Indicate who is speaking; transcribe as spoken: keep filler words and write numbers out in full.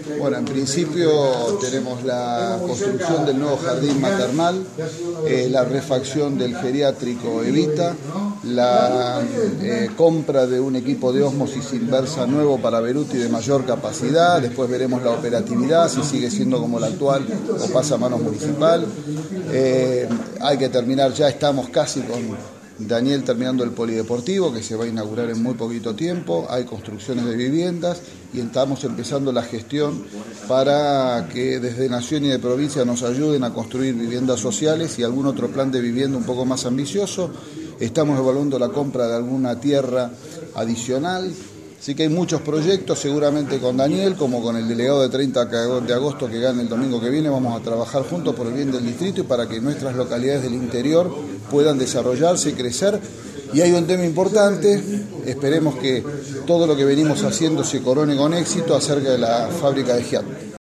Speaker 1: Bueno, en principio tenemos la construcción del nuevo jardín maternal, eh, la refacción del geriátrico Evita, la eh, compra de un equipo de ósmosis inversa nuevo para Beruti de mayor capacidad. Después veremos la operatividad, si sigue siendo como la actual o pasa a manos municipal. Eh, hay que terminar, ya estamos casi con Daniel terminando el polideportivo, que se va a inaugurar en muy poquito tiempo. Hay construcciones de viviendas y estamos empezando la gestión para que desde Nación y de provincia nos ayuden a construir viviendas sociales y algún otro plan de vivienda un poco más ambicioso. Estamos evaluando la compra de alguna tierra adicional. Así que hay muchos proyectos, seguramente con Daniel, como con el delegado de treinta de agosto que gana el domingo que viene, vamos a trabajar juntos por el bien del distrito y para que nuestras localidades del interior puedan desarrollarse y crecer. Y hay un tema importante, esperemos que todo lo que venimos haciendo se corone con éxito acerca de la fábrica de Giat.